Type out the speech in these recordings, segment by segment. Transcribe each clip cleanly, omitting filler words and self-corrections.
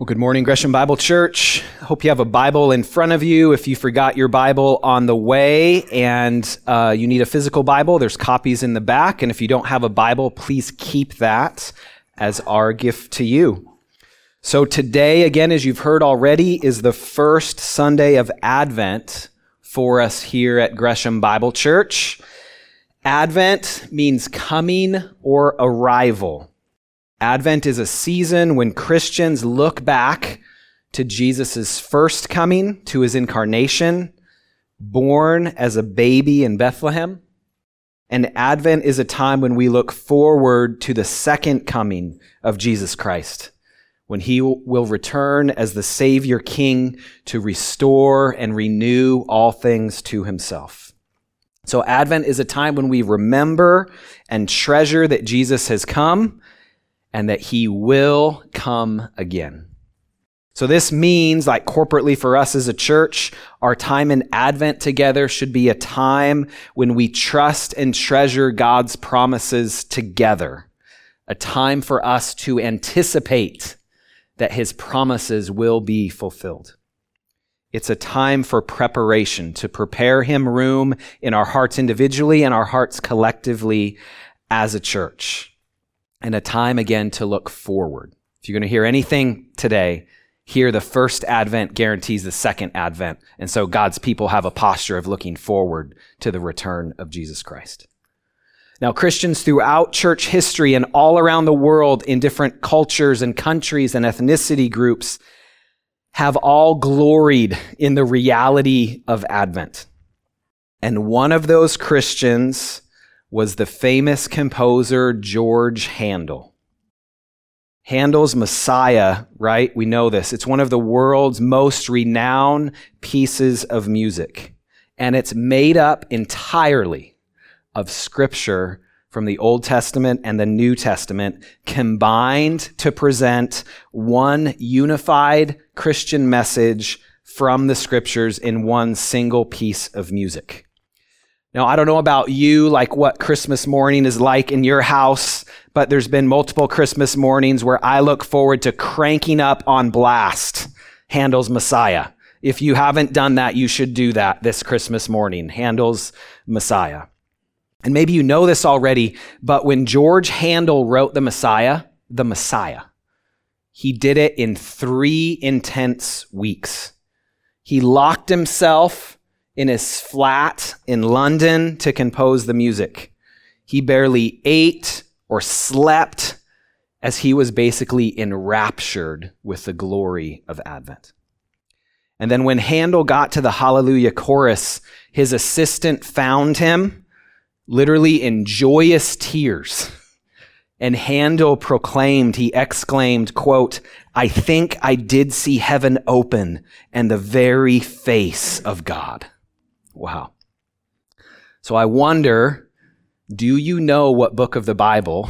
Well, good morning, Gresham Bible Church. I hope you have a Bible in front of you. If you forgot your Bible on the way and you need a physical Bible, there's copies in the back. And if you don't have a Bible, please keep that as our gift to you. So today, again, as you've heard already, is the first Sunday of Advent for us here at Gresham Bible Church. Advent means coming or arrival. Advent is a season when Christians look back to Jesus' first coming, to his incarnation, born as a baby in Bethlehem. And Advent is a time when we look forward to the second coming of Jesus Christ, when he will return as the Savior King to restore and renew all things to himself. So Advent is a time when we remember and treasure that Jesus has come and that he will come again. So this means, like corporately for us as a church, our time in Advent together should be a time when we trust and treasure God's promises together, a time for us to anticipate that his promises will be fulfilled. It's a time for preparation, to prepare him room in our hearts individually and our hearts collectively as a church. And a time, again, to look forward. If you're going to hear anything today, hear the first Advent guarantees the second Advent. And so God's people have a posture of looking forward to the return of Jesus Christ. Now, Christians throughout church history and all around the world in different cultures and countries and ethnicity groups have all gloried in the reality of Advent. And one of those Christians was the famous composer George Handel. Handel's Messiah, right? We know this. It's one of the world's most renowned pieces of music. And it's made up entirely of scripture from the Old Testament and the New Testament combined to present one unified Christian message from the scriptures in one single piece of music. Now, I don't know about you, like what Christmas morning is like in your house, but there's been multiple Christmas mornings where I look forward to cranking up on blast Handel's Messiah. If you haven't done that, you should do that this Christmas morning, Handel's Messiah. And maybe you know this already, but when George Handel wrote the Messiah, he did it in 3 intense weeks. He locked himself in his flat in London to compose the music. He barely ate or slept as he was basically enraptured with the glory of Advent. And then when Handel got to the Hallelujah chorus, his assistant found him literally in joyous tears. And Handel he exclaimed, quote, "I think I did see heaven open and the very face of God." Wow. So I wonder, do you know what book of the Bible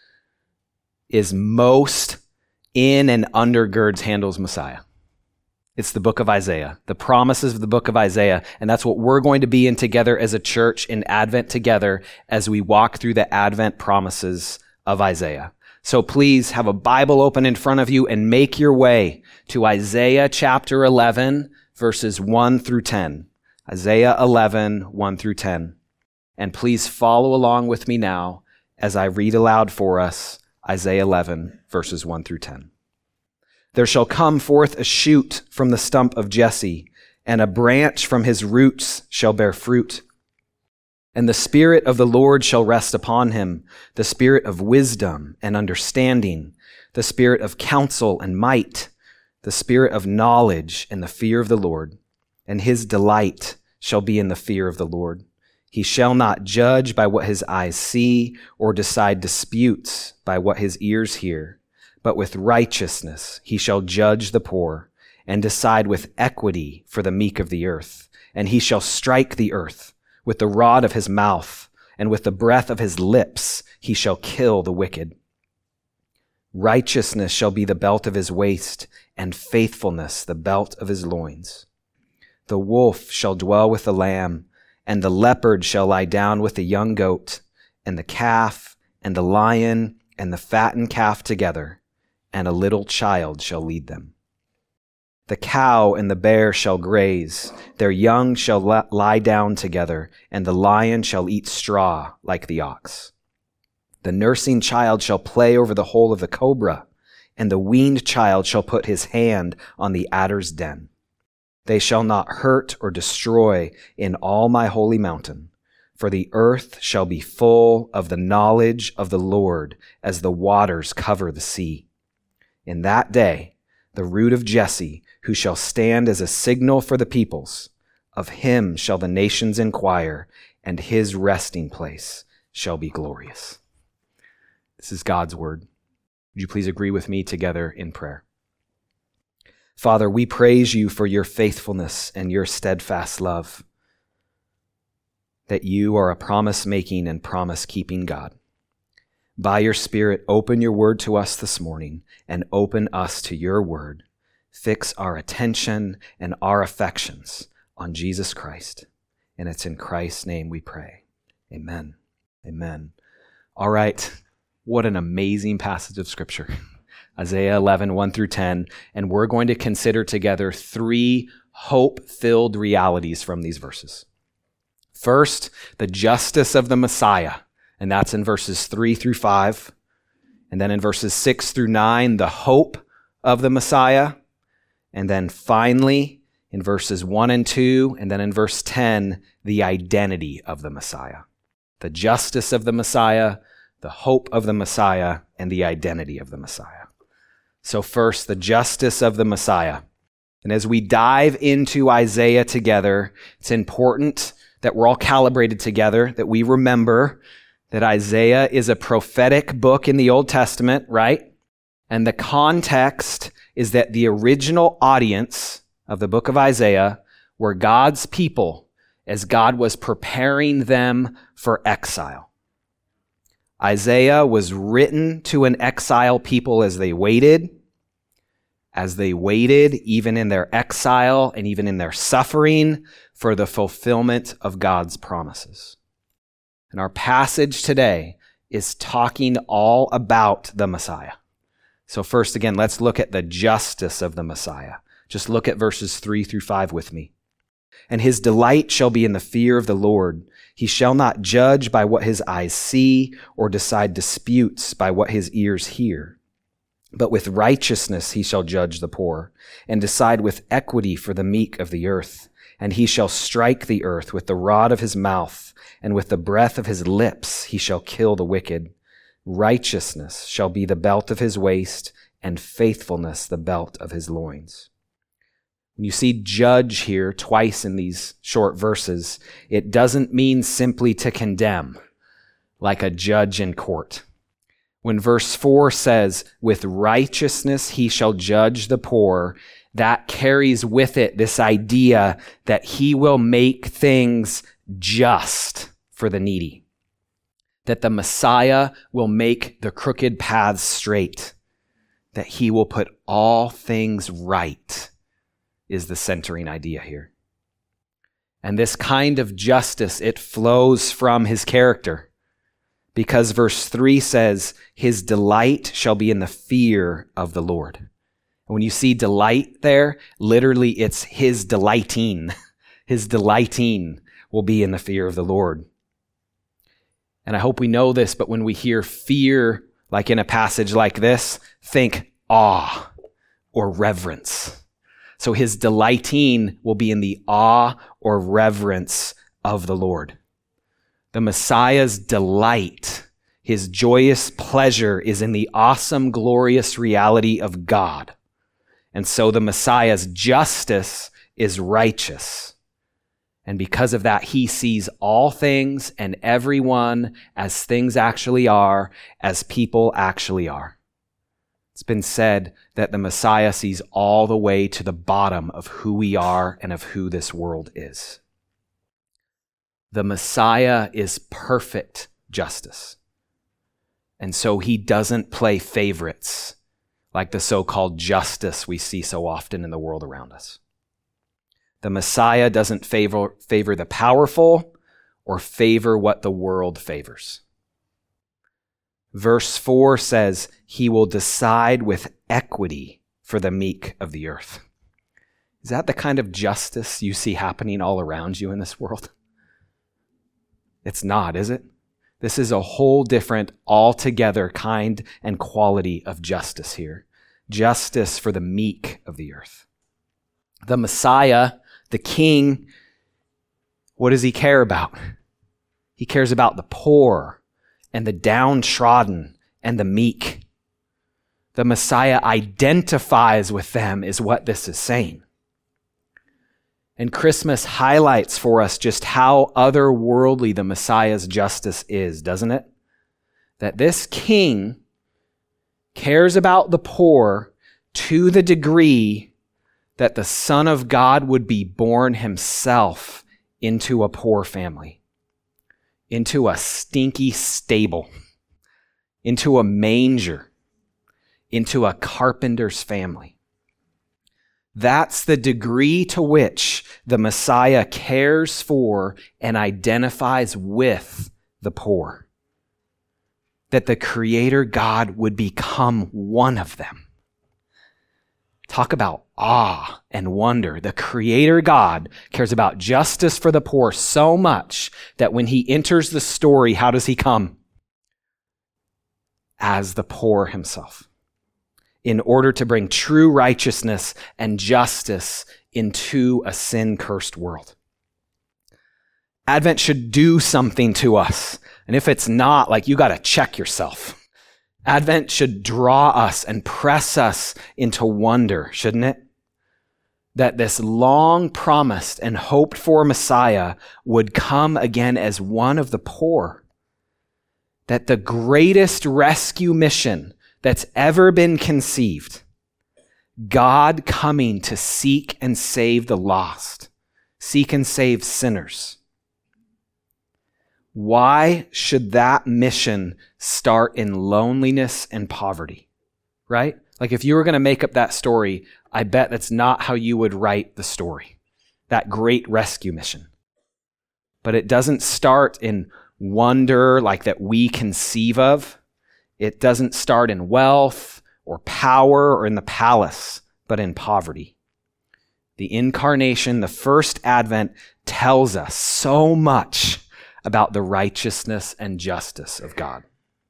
is most in and undergirds Handel's Messiah? It's the book of Isaiah, the promises of the book of Isaiah. And that's what we're going to be in together as a church in Advent together as we walk through the Advent promises of Isaiah. So please have a Bible open in front of you and make your way to Isaiah chapter 11, verses 1 through 10. Isaiah 11, 1 through 10. And please follow along with me now as I read aloud for us Isaiah 11, verses 1 through 10. "There shall come forth a shoot from the stump of Jesse, and a branch from his roots shall bear fruit. And the Spirit of the Lord shall rest upon him, the Spirit of wisdom and understanding, the Spirit of counsel and might, the Spirit of knowledge and the fear of the Lord. And his delight shall be in the fear of the Lord. He shall not judge by what his eyes see, or decide disputes by what his ears hear. But with righteousness he shall judge the poor, and decide with equity for the meek of the earth. And he shall strike the earth with the rod of his mouth, and with the breath of his lips he shall kill the wicked. Righteousness shall be the belt of his waist, and faithfulness the belt of his loins. The wolf shall dwell with the lamb, and the leopard shall lie down with the young goat, and the calf, and the lion, and the fattened calf together, and a little child shall lead them. The cow and the bear shall graze, their young shall lie down together, and the lion shall eat straw like the ox. The nursing child shall play over the hole of the cobra, and the weaned child shall put his hand on the adder's den. They shall not hurt or destroy in all my holy mountain, for the earth shall be full of the knowledge of the Lord as the waters cover the sea. In that day, the root of Jesse, who shall stand as a signal for the peoples, of him shall the nations inquire, and his resting place shall be glorious. This is God's word. Would you please agree with me together in prayer? Father, we praise you for your faithfulness and your steadfast love, that you are a promise-making and promise-keeping God. By your Spirit, open your word to us this morning and open us to your word. Fix our attention and our affections on Jesus Christ. And it's in Christ's name we pray. Amen. Amen. All right. What an amazing passage of Scripture. Isaiah 11, 1 through 10. And we're going to consider together 3 hope-filled realities from these verses. First, the justice of the Messiah. And that's in verses 3 through 5. And then in verses 6 through 9, the hope of the Messiah. And then finally, in verses 1 and 2, and then in verse 10, the identity of the Messiah. The justice of the Messiah, the hope of the Messiah, and the identity of the Messiah. So first, the justice of the Messiah. And as we dive into Isaiah together, it's important that we're all calibrated together, that we remember that Isaiah is a prophetic book in the Old Testament, right? And the context is that the original audience of the book of Isaiah were God's people as God was preparing them for exile. Isaiah was written to an exile people as they waited even in their exile and even in their suffering for the fulfillment of God's promises. And our passage today is talking all about the Messiah. So first, again, let's look at the justice of the Messiah. Just look at verses 3 through 5 with me. And his delight shall be in the fear of the Lord. He shall not judge by what his eyes see or decide disputes by what his ears hear. But with righteousness he shall judge the poor and decide with equity for the meek of the earth. And he shall strike the earth with the rod of his mouth, and with the breath of his lips he shall kill the wicked. Righteousness shall be the belt of his waist, and faithfulness the belt of his loins. When you see judge here twice in these short verses, it doesn't mean simply to condemn, like a judge in court. When verse 4 says, with righteousness he shall judge the poor, that carries with it this idea that he will make things just for the needy. That the Messiah will make the crooked paths straight. That he will put all things right is the centering idea here. And this kind of justice, it flows from his character. Because verse 3 says, his delight shall be in the fear of the Lord. And when you see delight there, literally it's his delighting. His delighting will be in the fear of the Lord. And I hope we know this, but when we hear fear, like in a passage like this, think awe or reverence. So his delighting will be in the awe or reverence of the Lord. The Messiah's delight, his joyous pleasure is in the awesome, glorious reality of God. And so the Messiah's justice is righteous. And because of that, he sees all things and everyone as things actually are, as people actually are. It's been said that the Messiah sees all the way to the bottom of who we are and of who this world is. The Messiah is perfect justice. And so he doesn't play favorites like the so-called justice we see so often in the world around us. The Messiah doesn't favor the powerful or favor what the world favors. Verse 4 says, he will decide with equity for the meek of the earth. Is that the kind of justice you see happening all around you in this world? It's not, is it? This is a whole different, altogether kind and quality of justice here. Justice for the meek of the earth. The Messiah, the King, what does he care about? He cares about the poor and the downtrodden and the meek. The Messiah identifies with them is what this is saying. And Christmas highlights for us just how otherworldly the Messiah's justice is, doesn't it? That this king cares about the poor to the degree that the Son of God would be born himself into a poor family, into a stinky stable, into a manger, into a carpenter's family. That's the degree to which the Messiah cares for and identifies with the poor. That the Creator God would become one of them. Talk about awe and wonder. The Creator God cares about justice for the poor so much that when he enters the story, how does he come? As the poor himself, in order to bring true righteousness and justice into a sin-cursed world. Advent should do something to us. And if it's not, like, you got to check yourself. Advent should draw us and press us into wonder, shouldn't it? That this long promised and hoped for Messiah would come again as one of the poor. That the greatest rescue mission that's ever been conceived, God coming to seek and save the lost, seek and save sinners. Why should that mission start in loneliness and poverty, right? Like if you were going to make up that story, I bet that's not how you would write the story, that great rescue mission. But it doesn't start in wonder like that we conceive of. It doesn't start in wealth or power or in the palace, but in poverty. The incarnation, the first advent, tells us so much about the righteousness and justice of God.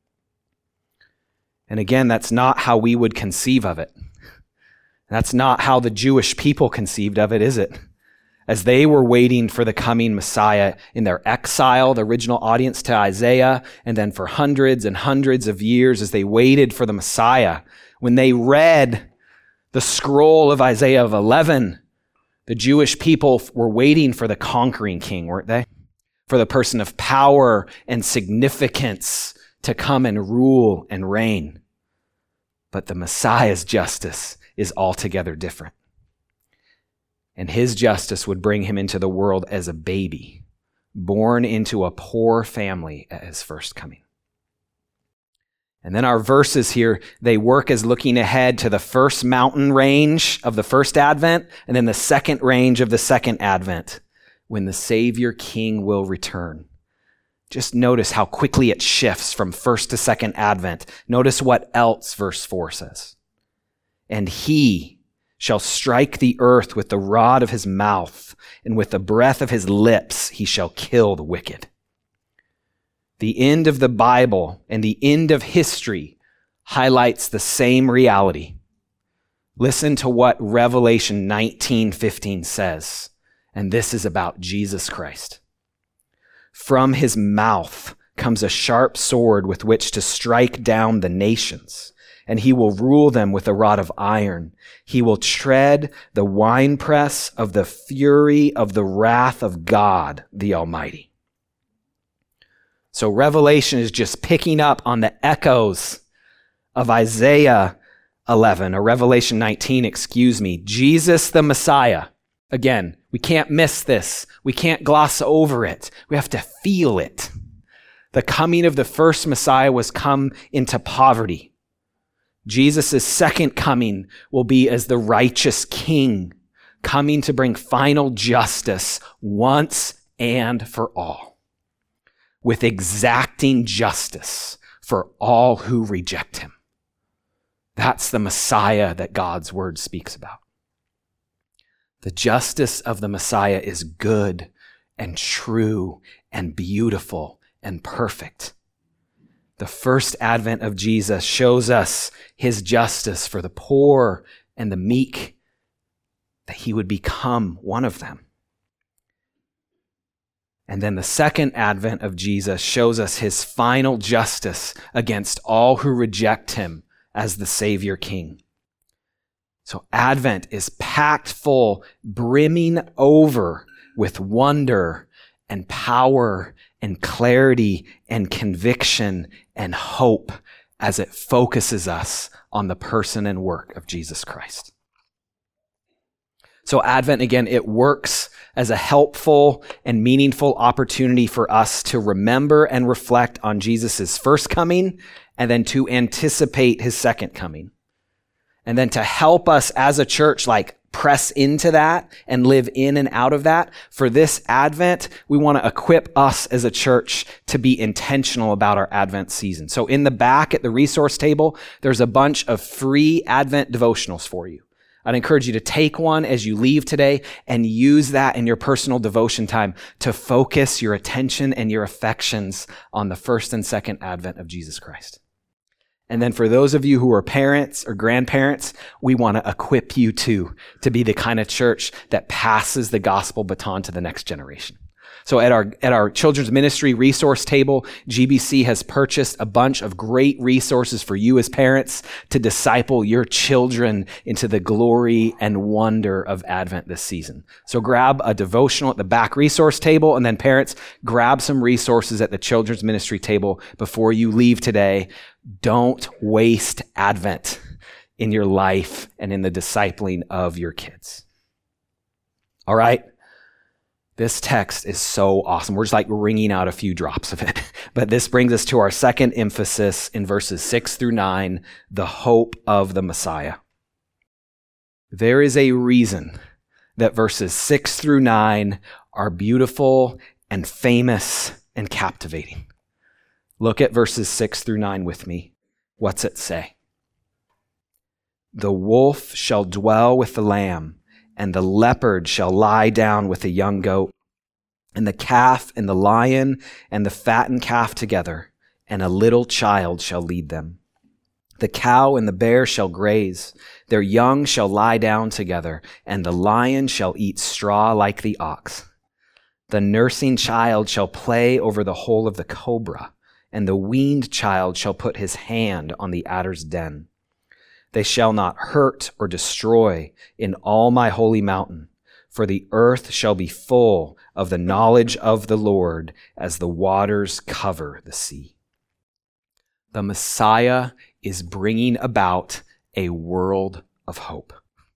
And again, that's not how we would conceive of it. That's not how the Jewish people conceived of it, is it? As they were waiting for the coming Messiah in their exile, the original audience to Isaiah, and then for hundreds and hundreds of years as they waited for the Messiah, when they read the scroll of Isaiah of 11, the Jewish people were waiting for the conquering king, weren't they? For the person of power and significance to come and rule and reign. But the Messiah's justice is altogether different. And his justice would bring him into the world as a baby, born into a poor family at his first coming. And then our verses here, they work as looking ahead to the first mountain range of the first advent, and then the second range of the second advent, when the Savior King will return. Just notice how quickly it shifts from first to second advent. Notice what else verse 4 says. And he shall strike the earth with the rod of his mouth, and with the breath of his lips he shall kill the wicked. The end of the Bible and the end of history highlights the same reality. Listen to what Revelation 19:15 says, and this is about Jesus Christ. From his mouth comes a sharp sword with which to strike down the nations, and he will rule them with a rod of iron. He will tread the winepress of the fury of the wrath of God, the Almighty. So Revelation is just picking up on the echoes of Isaiah 11, or Revelation 19, Jesus the Messiah. Again, we can't miss this. We can't gloss over it. We have to feel it. The coming of the first Messiah was come into poverty. Jesus' second coming will be as the righteous king, coming to bring final justice once and for all, with exacting justice for all who reject him. That's the Messiah that God's word speaks about. The justice of the Messiah is good and true and beautiful and perfect. The first advent of Jesus shows us his justice for the poor and the meek, that he would become one of them. And then the second advent of Jesus shows us his final justice against all who reject him as the Savior King. So Advent is packed full, brimming over with wonder and power and clarity and conviction and hope as it focuses us on the person and work of Jesus Christ. So Advent, again, it works as a helpful and meaningful opportunity for us to remember and reflect on Jesus' first coming and then to anticipate his second coming. And then to help us as a church, press into that and live in and out of that. For this Advent, we want to equip us as a church to be intentional about our Advent season. So in the back at the resource table, there's a bunch of free Advent devotionals for you. I'd encourage you to take one as you leave today and use that in your personal devotion time to focus your attention and your affections on the first and second advent of Jesus Christ. And then for those of you who are parents or grandparents, we want to equip you too to be the kind of church that passes the gospel baton to the next generation. So at our children's ministry resource table, GBC has purchased a bunch of great resources for you as parents to disciple your children into the glory and wonder of Advent this season. So grab a devotional at the back resource table, and then parents, grab some resources at the children's ministry table before you leave today. Don't waste Advent in your life and in the discipling of your kids. All right? This text is so awesome. We're just wringing out a few drops of it. But this brings us to our second emphasis in verses 6 through 9, the hope of the Messiah. There is a reason that verses 6 through 9 are beautiful and famous and captivating. Look at verses 6 through 9 with me. What's it say? The wolf shall dwell with the lamb, and the leopard shall lie down with the young goat, and the calf and the lion and the fattened calf together, and a little child shall lead them. The cow and the bear shall graze, their young shall lie down together, and the lion shall eat straw like the ox. The nursing child shall play over the hole of the cobra, and the weaned child shall put his hand on the adder's den. They shall not hurt or destroy in all my holy mountain, for the earth shall be full of the knowledge of the Lord as the waters cover the sea. The Messiah is bringing about a world of hope.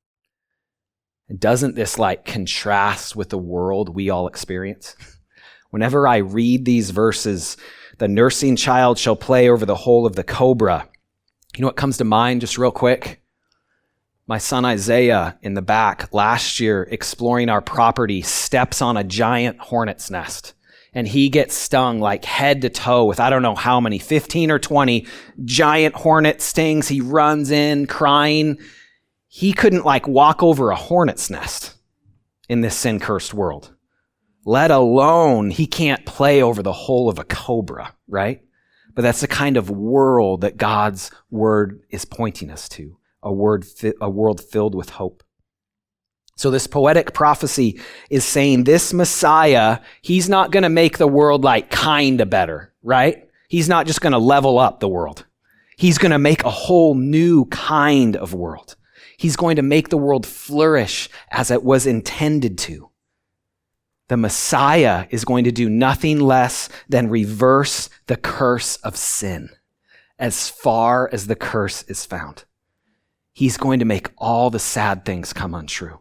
And doesn't this contrast with the world we all experience? Whenever I read these verses, the nursing child shall play over the hole of the cobra. You know what comes to mind just real quick? My son Isaiah in the back last year exploring our property steps on a giant hornet's nest, and he gets stung head to toe with I don't know how many, 15 or 20 giant hornet stings. He runs in crying. He couldn't walk over a hornet's nest in this sin-cursed world, let alone he can't play over the hole of a cobra, right? But that's the kind of world that God's word is pointing us to, a world filled with hope. So this poetic prophecy is saying this Messiah, he's not going to make the world kind of better, right? He's not just going to level up the world. He's going to make a whole new kind of world. He's going to make the world flourish as it was intended to. The Messiah is going to do nothing less than reverse the curse of sin as far as the curse is found. He's going to make all the sad things come untrue.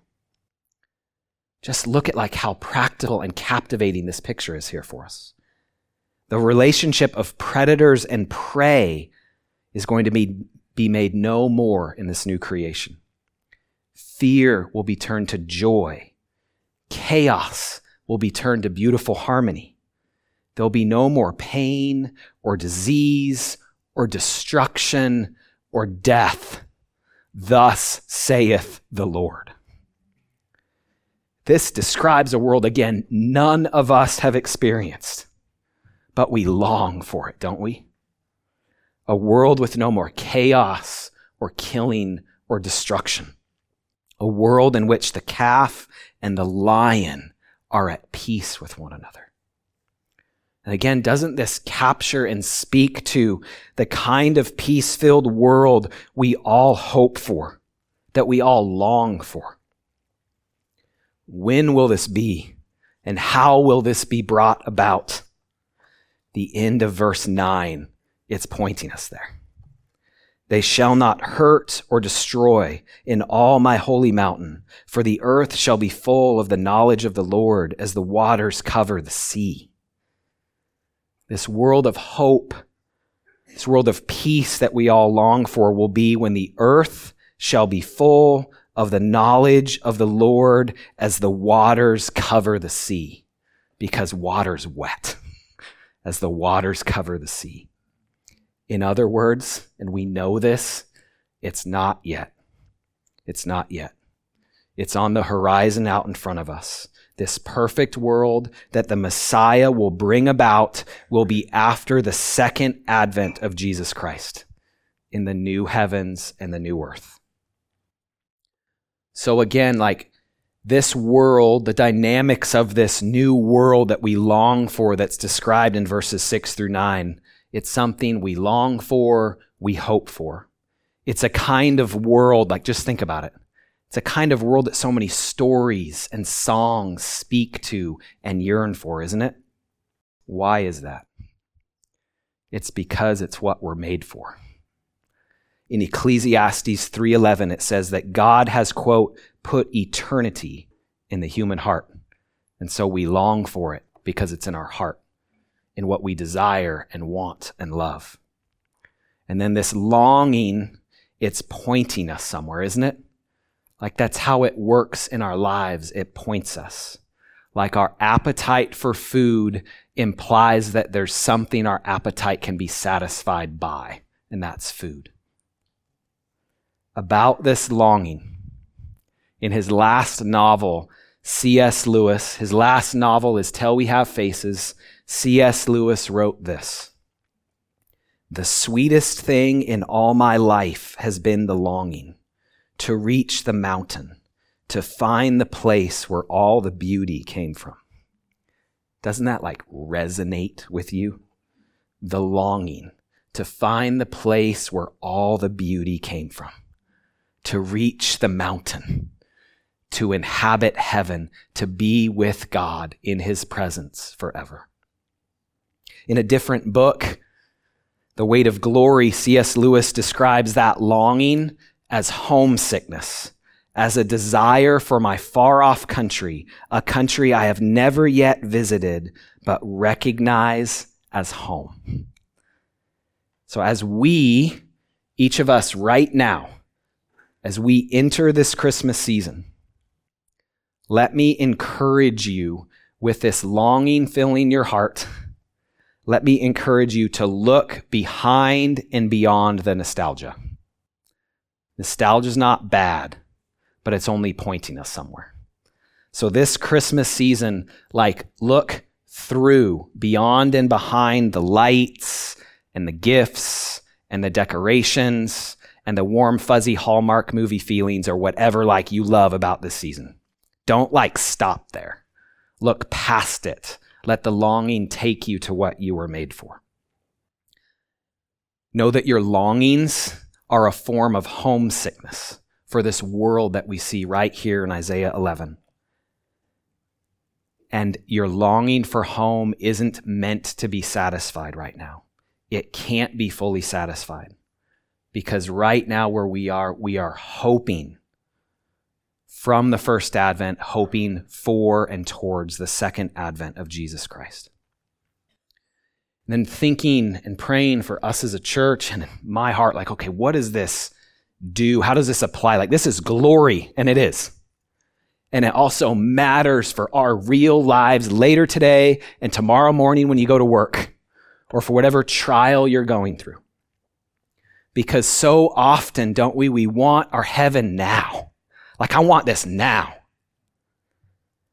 Just look at how practical and captivating this picture is here for us. The relationship of predators and prey is going to be made no more in this new creation. Fear will be turned to joy. Chaos will be turned to beautiful harmony. There'll be no more pain or disease or destruction or death. Thus saith the Lord. This describes a world, again, none of us have experienced, but we long for it, don't we? A world with no more chaos or killing or destruction. A world in which the calf and the lion are at peace with one another. And again, doesn't this capture and speak to the kind of peace-filled world we all hope for, that we all long for? When will this be? And how will this be brought about? The end of verse 9, it's pointing us there. They shall not hurt or destroy in all my holy mountain, for the earth shall be full of the knowledge of the Lord as the waters cover the sea. This world of hope, this world of peace that we all long for will be when the earth shall be full of the knowledge of the Lord as the waters cover the sea, because water's wet, as the waters cover the sea. In other words, and we know this, it's not yet. It's not yet. It's on the horizon out in front of us. This perfect world that the Messiah will bring about will be after the second advent of Jesus Christ in the new heavens and the new earth. So again, like this world, the dynamics of this new world that we long for that's described in verses 6 through 9, it's something we long for, we hope for. It's a kind of world, like just think about it. It's a kind of world that so many stories and songs speak to and yearn for, isn't it? Why is that? It's because it's what we're made for. In Ecclesiastes 3:11, it says that God has, quote, put eternity in the human heart. And so we long for it because it's in our heart, in what we desire and want and love. And then this longing, it's pointing us somewhere, isn't it? Like that's how it works in our lives. It points us. Like our appetite for food implies that there's something our appetite can be satisfied by, and that's food. About this longing, in his last novel, C.S. Lewis, his last novel is Till We Have Faces, C.S. Lewis wrote this: "The sweetest thing in all my life has been the longing to reach the mountain, to find the place where all the beauty came from." Doesn't that like resonate with you? The longing to find the place where all the beauty came from, to reach the mountain, to inhabit heaven, to be with God in his presence forever. In a different book, The Weight of Glory, C.S. Lewis describes that longing as homesickness, as a desire for my far-off country, a country I have never yet visited, but recognize as home. So as we, each of us right now, as we enter this Christmas season, let me encourage you with this longing filling your heart. Let me encourage you to look behind and beyond the nostalgia. Nostalgia is not bad, but it's only pointing us somewhere. So this Christmas season, like look through, beyond and behind the lights and the gifts and the decorations and the warm, fuzzy Hallmark movie feelings or whatever like you love about this season. Don't like stop there. Look past it. Let the longing take you to what you were made for. Know that your longings are a form of homesickness for this world that we see right here in Isaiah 11. And your longing for home isn't meant to be satisfied right now. It can't be fully satisfied. Because right now where we are hoping from the first advent, hoping for and towards the second advent of Jesus Christ. And then thinking and praying for us as a church and in my heart, like, okay, what does this do? How does this apply? Like, this is glory, and it is. And it also matters for our real lives later today and tomorrow morning when you go to work or for whatever trial you're going through. Because so often, don't we want our heaven now. Like, I want this now.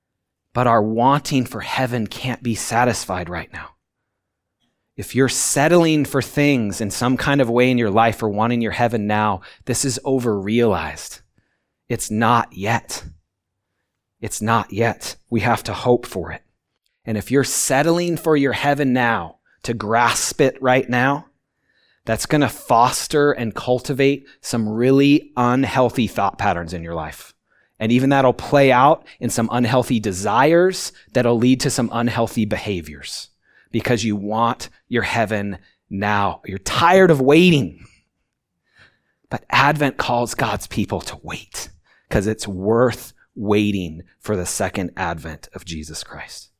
but our wanting for heaven can't be satisfied right now. If you're settling for things in some kind of way in your life or wanting your heaven now, this is over-realized. It's not yet. It's not yet. We have to hope for it. And if you're settling for your heaven now, to grasp it right now, that's going to foster and cultivate some really unhealthy thought patterns in your life. And even that'll play out in some unhealthy desires that'll lead to some unhealthy behaviors because you want your heaven now. You're tired of waiting. But Advent calls God's people to wait because it's worth waiting for the second advent of Jesus Christ.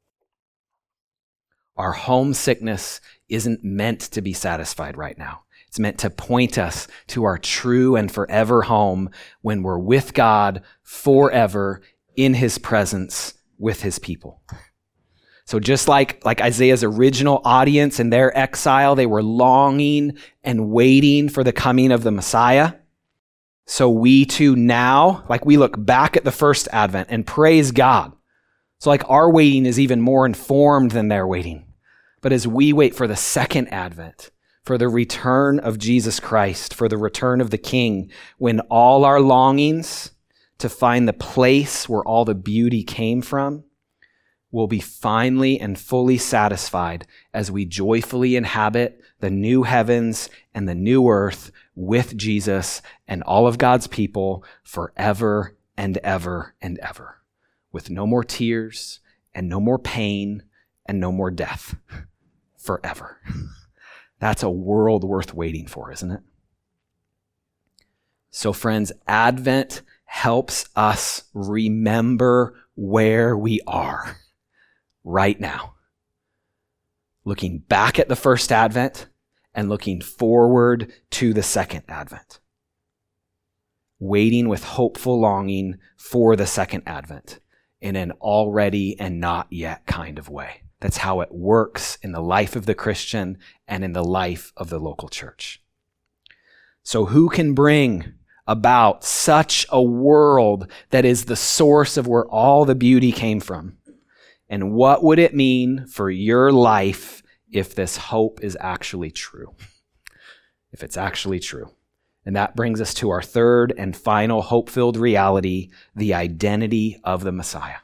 Our homesickness isn't meant to be satisfied right now. It's meant to point us to our true and forever home when we're with God forever in his presence with his people. So just like Isaiah's original audience in their exile, they were longing and waiting for the coming of the Messiah. So we too now, we look back at the first advent and praise God. So our waiting is even more informed than their waiting. But as we wait for the second advent, for the return of Jesus Christ, for the return of the King, when all our longings to find the place where all the beauty came from will be finally and fully satisfied as we joyfully inhabit the new heavens and the new earth with Jesus and all of God's people forever and ever and ever, with no more tears and no more pain and no more death. Forever. That's a world worth waiting for, isn't it? So friends, Advent helps us remember where we are right now. Looking back at the first Advent and looking forward to the second Advent. Waiting with hopeful longing for the second Advent in an already and not yet kind of way. That's how it works in the life of the Christian and in the life of the local church. So who can bring about such a world that is the source of where all the beauty came from? And what would it mean for your life if this hope is actually true? If it's actually true. And that brings us to our third and final hope-filled reality, the identity of the Messiah.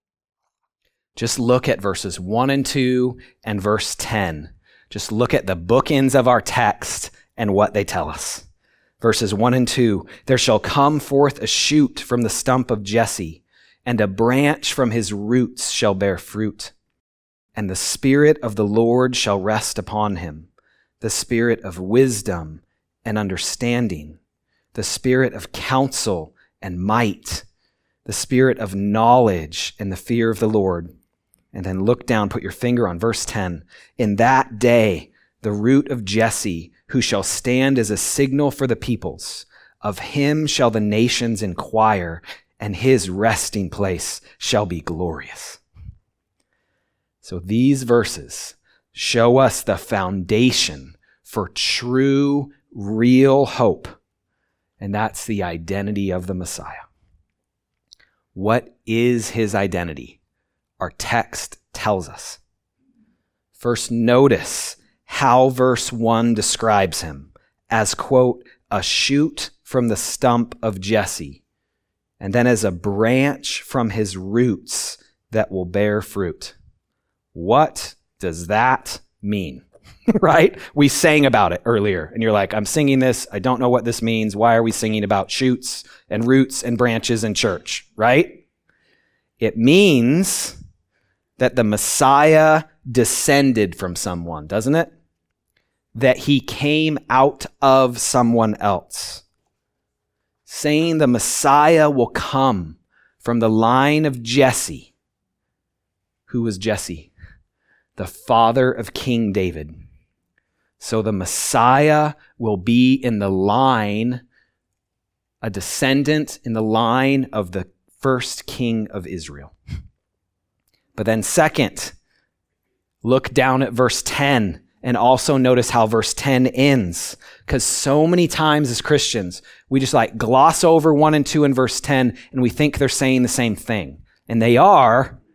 Just look at verses 1 and 2 and verse 10. Just look at the bookends of our text and what they tell us. Verses 1 and 2, there shall come forth a shoot from the stump of Jesse, and a branch from his roots shall bear fruit. And the Spirit of the Lord shall rest upon him, the Spirit of wisdom and understanding, the Spirit of counsel and might, the Spirit of knowledge and the fear of the Lord. And then look down, put your finger on verse 10. In that day, the root of Jesse, who shall stand as a signal for the peoples, of him shall the nations inquire, and his resting place shall be glorious. So these verses show us the foundation for true, real hope, and that's the identity of the Messiah. What is his identity? Our text tells us. First, notice how verse 1 describes him as, quote, a shoot from the stump of Jesse, and then as a branch from his roots that will bear fruit. What does that mean? Right? We sang about it earlier, and you're like, I'm singing this. I don't know what this means. Why are we singing about shoots and roots and branches in church? Right? It means that the Messiah descended from someone, doesn't it? That he came out of someone else. Saying the Messiah will come from the line of Jesse. Who was Jesse? The father of King David. So the Messiah will be in the line, a descendant in the line of the first king of Israel. But then second, look down at verse 10 and also notice how verse 10 ends. Because so many times as Christians, we just gloss over 1 and 2 in verse 10 and we think they're saying the same thing. And they are,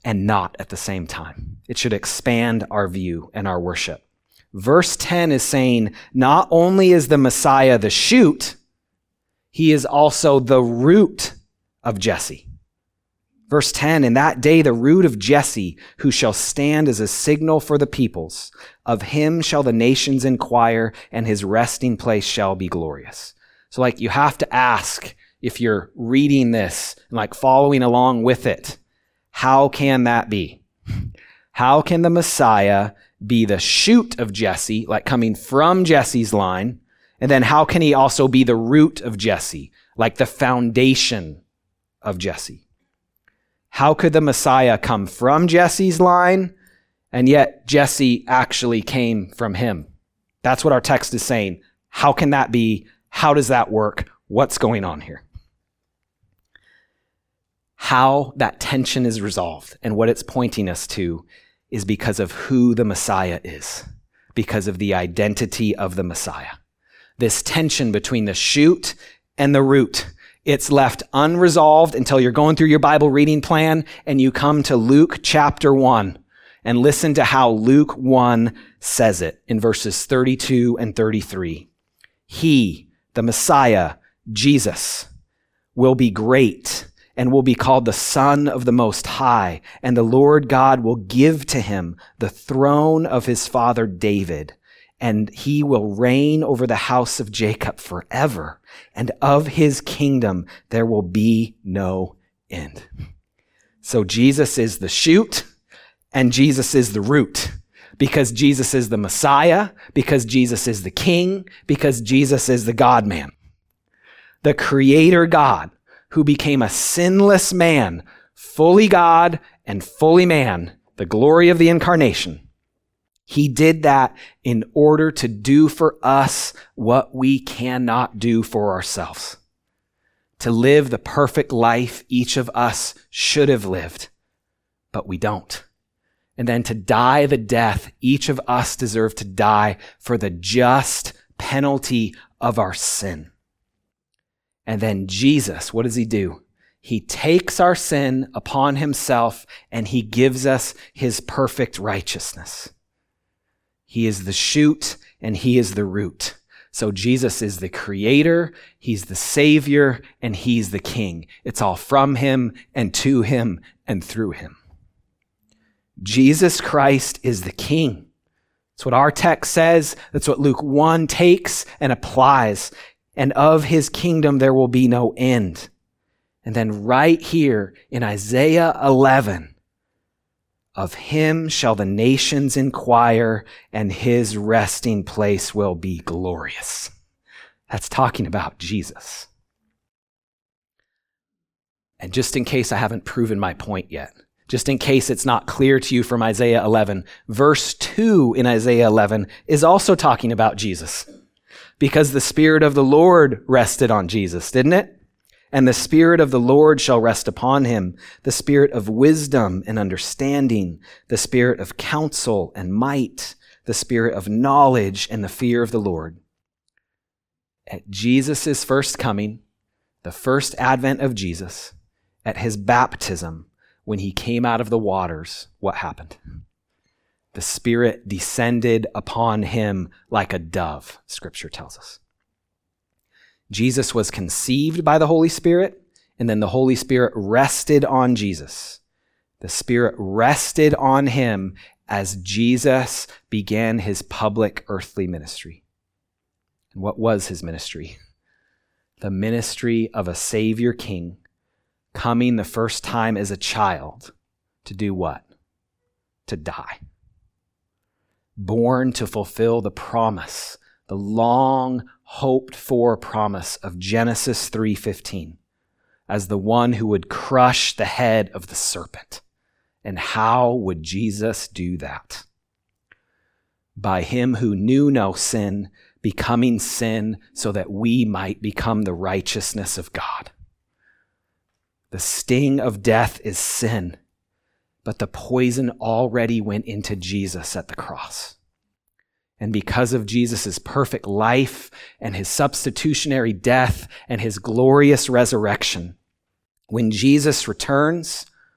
and not at the same time. It should expand our view and our worship. Verse 10 is saying, not only is the Messiah the shoot, he is also the root of Jesse. Verse 10, in that day the root of Jesse, who shall stand as a signal for the peoples, of him shall the nations inquire, and his resting place shall be glorious. So you have to ask, if you're reading this and following along with it, how can that be? How can the Messiah be the shoot of Jesse, coming from Jesse's line? And then how can he also be the root of Jesse, the foundation of Jesse? How could the Messiah come from Jesse's line, and yet Jesse actually came from him? That's what our text is saying. How can that be? How does that work? What's going on here? How that tension is resolved and what it's pointing us to is because of who the Messiah is, because of the identity of the Messiah. This tension between the shoot and the root, it's left unresolved until you're going through your Bible reading plan and you come to Luke chapter 1 and listen to how Luke 1 says it in verses 32 and 33. He, the Messiah, Jesus, will be great and will be called the Son of the Most High, and the Lord God will give to him the throne of his father David, and he will reign over the house of Jacob forever, and of his kingdom there will be no end. So Jesus is the shoot, and Jesus is the root, because Jesus is the Messiah, because Jesus is the King, because Jesus is the God-man. The Creator God, who became a sinless man, fully God and fully man, the glory of the incarnation. He did that in order to do for us what we cannot do for ourselves. To live the perfect life each of us should have lived, but we don't. And then to die the death each of us deserve to die for the just penalty of our sin. And then Jesus, what does he do? He takes our sin upon himself and he gives us his perfect righteousness. He is the shoot and he is the root. So Jesus is the creator, he's the savior, and he's the king. It's all from him and to him and through him. Jesus Christ is the king. That's what our text says. That's what Luke 1 takes and applies. And of his kingdom there will be no end. And then right here in Isaiah 11, of him shall the nations inquire, and his resting place will be glorious. That's talking about Jesus. And just in case I haven't proven my point yet, just in case it's not clear to you from Isaiah 11, verse 2 in Isaiah 11 is also talking about Jesus. Because the Spirit of the Lord rested on Jesus, didn't it? And the Spirit of the Lord shall rest upon him, the Spirit of wisdom and understanding, the Spirit of counsel and might, the Spirit of knowledge and the fear of the Lord. At Jesus' first coming, the first advent of Jesus, at his baptism, when he came out of the waters, what happened? The Spirit descended upon him like a dove, Scripture tells us. Jesus was conceived by the Holy Spirit, and then the Holy Spirit rested on Jesus. The Spirit rested on him as Jesus began his public earthly ministry. And what was his ministry? The ministry of a Savior King coming the first time as a child to do what? To die. Born to fulfill the promise, the long hoped for promise of Genesis 3:15, as the one who would crush the head of the serpent. And how would Jesus do that? By him who knew no sin, becoming sin so that we might become the righteousness of God. The sting of death is sin, but the poison already went into Jesus at the cross. And because of Jesus' perfect life and his substitutionary death and his glorious resurrection, when Jesus returns,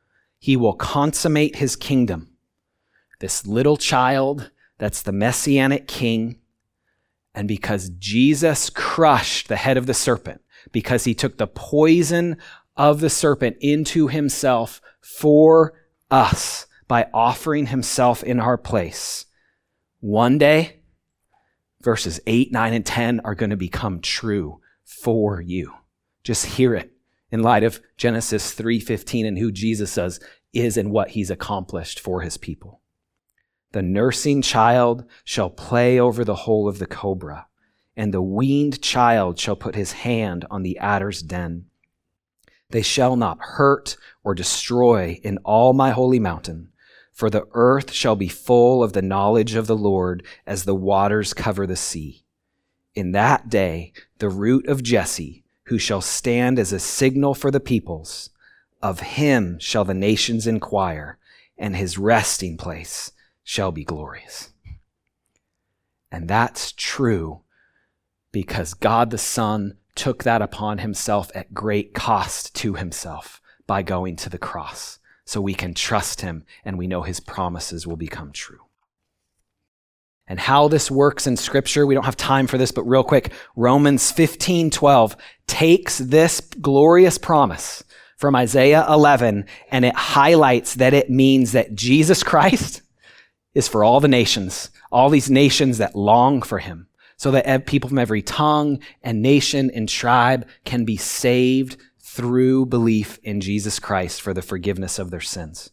He will consummate his kingdom. This little child, that's the Messianic king. And because Jesus crushed the head of the serpent, because he took the poison of the serpent into himself for us by offering himself in our place, one day, verses 8, 9, and 10 are going to become true for you. Just hear it in light of Genesis 3:15 and who Jesus is and what he's accomplished for his people. The nursing child shall play over the hole of the cobra, and the weaned child shall put his hand on the adder's den. They shall not hurt or destroy in all my holy mountain, for the earth shall be full of the knowledge of the Lord as the waters cover the sea. In that day, the root of Jesse, who shall stand as a signal for the peoples, of him shall the nations inquire, and his resting place shall be glorious. And that's true because God the Son took that upon himself at great cost to himself by going to the cross. So we can trust him and we know his promises will become true. And how this works in Scripture, we don't have time for this, but real quick, Romans 15:12 takes this glorious promise from Isaiah 11 and it highlights that it means that Jesus Christ is for all the nations, all these nations that long for him, so that people from every tongue and nation and tribe can be saved through belief in Jesus Christ for the forgiveness of their sins.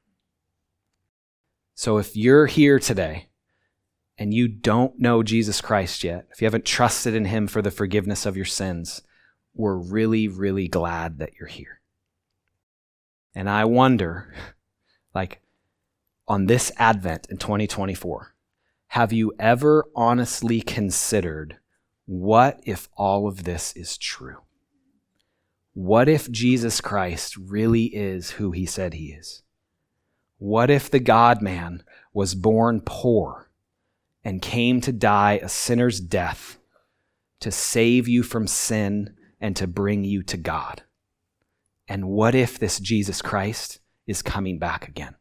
So if you're here today and you don't know Jesus Christ yet, if you haven't trusted in him for the forgiveness of your sins, we're really, really glad that you're here. And I wonder, on this Advent in 2024, have you ever honestly considered, what if all of this is true? What if Jesus Christ really is who he said he is? What if the God-man was born poor and came to die a sinner's death to save you from sin and to bring you to God? And what if this Jesus Christ is coming back again?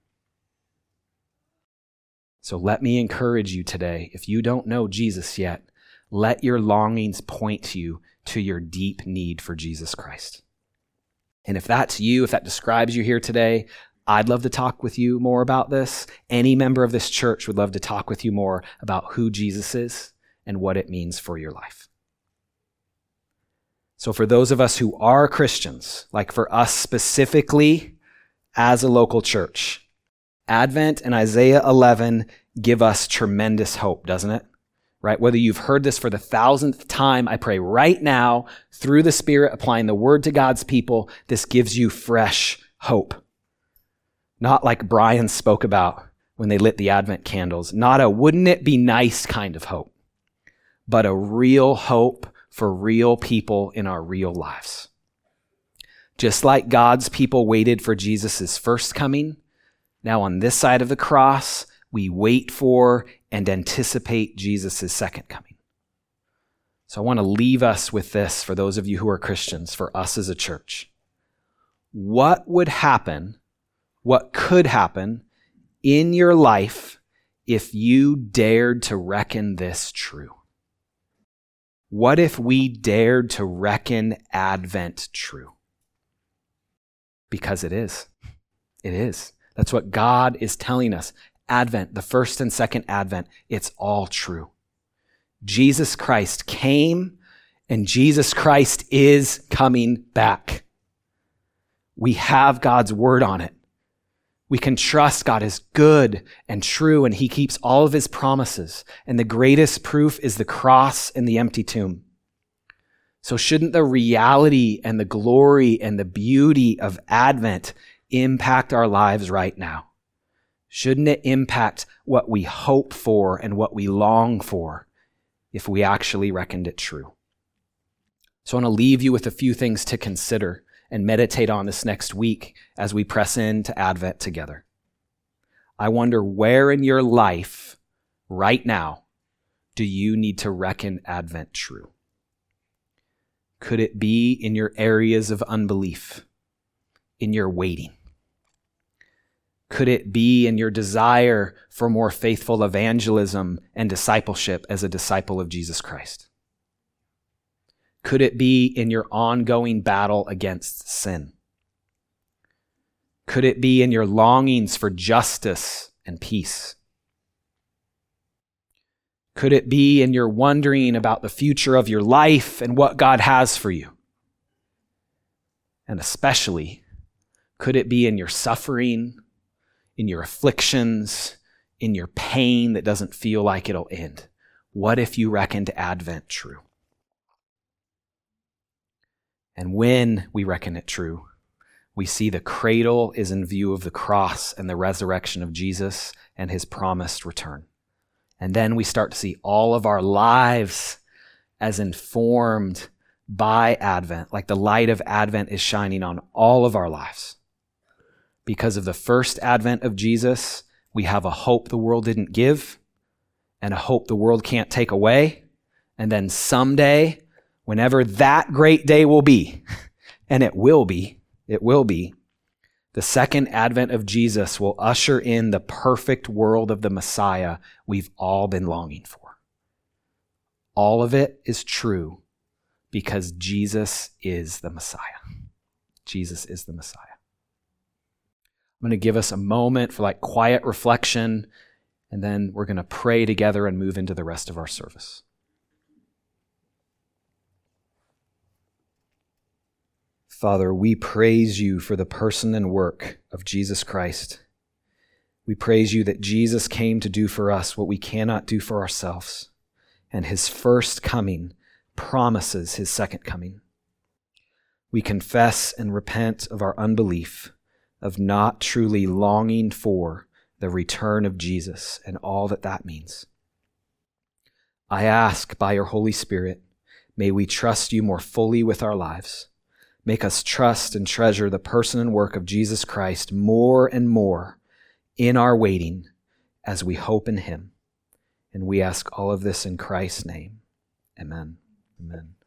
So let me encourage you today, if you don't know Jesus yet, let your longings point you to your deep need for Jesus Christ. And if that's you, if that describes you here today, I'd love to talk with you more about this. Any member of this church would love to talk with you more about who Jesus is and what it means for your life. So for those of us who are Christians, like for us specifically as a local church, Advent and Isaiah 11 give us tremendous hope, doesn't it? Right? Whether you've heard this for the 1,000th time, I pray right now, through the Spirit, applying the word to God's people, this gives you fresh hope. Not like Brian spoke about when they lit the Advent candles, not a wouldn't it be nice kind of hope, but a real hope for real people in our real lives. Just like God's people waited for Jesus' first coming, now on this side of the cross, we wait for and anticipate Jesus' second coming. So I want to leave us with this for those of you who are Christians, for us as a church. What would happen, what could happen in your life if you dared to reckon this true? What if we dared to reckon Advent true? Because it is. It is. That's what God is telling us. Advent, the first and second Advent, it's all true. Jesus Christ came and Jesus Christ is coming back. We have God's word on it. We can trust God is good and true and he keeps all of his promises. And the greatest proof is the cross and the empty tomb. So shouldn't the reality and the glory and the beauty of Advent impact our lives right now? Shouldn't it impact what we hope for and what we long for if we actually reckoned it true? So I want to leave you with a few things to consider and meditate on this next week as we press into Advent together. I wonder where in your life right now do you need to reckon Advent true? Could it be in your areas of unbelief, in your waiting? Could it be in your desire for more faithful evangelism and discipleship as a disciple of Jesus Christ? Could it be in your ongoing battle against sin? Could it be in your longings for justice and peace? Could it be in your wondering about the future of your life and what God has for you? And especially, could it be in your suffering, in your afflictions, in your pain that doesn't feel like it'll end? What if you reckoned Advent true? And when we reckon it true, we see the cradle is in view of the cross and the resurrection of Jesus and his promised return. And then we start to see all of our lives as informed by Advent, like the light of Advent is shining on all of our lives. Because of the first advent of Jesus, we have a hope the world didn't give and a hope the world can't take away. And then someday, whenever that great day will be, and it will be, the second advent of Jesus will usher in the perfect world of the Messiah we've all been longing for. All of it is true because Jesus is the Messiah. Jesus is the Messiah. I'm going to give us a moment for quiet reflection, and then we're going to pray together and move into the rest of our service. Father, we praise you for the person and work of Jesus Christ. We praise you that Jesus came to do for us what we cannot do for ourselves, and his first coming promises his second coming. We confess and repent of our unbelief, of not truly longing for the return of Jesus and all that that means. I ask by your Holy Spirit, may we trust you more fully with our lives. Make us trust and treasure the person and work of Jesus Christ more and more in our waiting as we hope in him. And we ask all of this in Christ's name. Amen. Amen.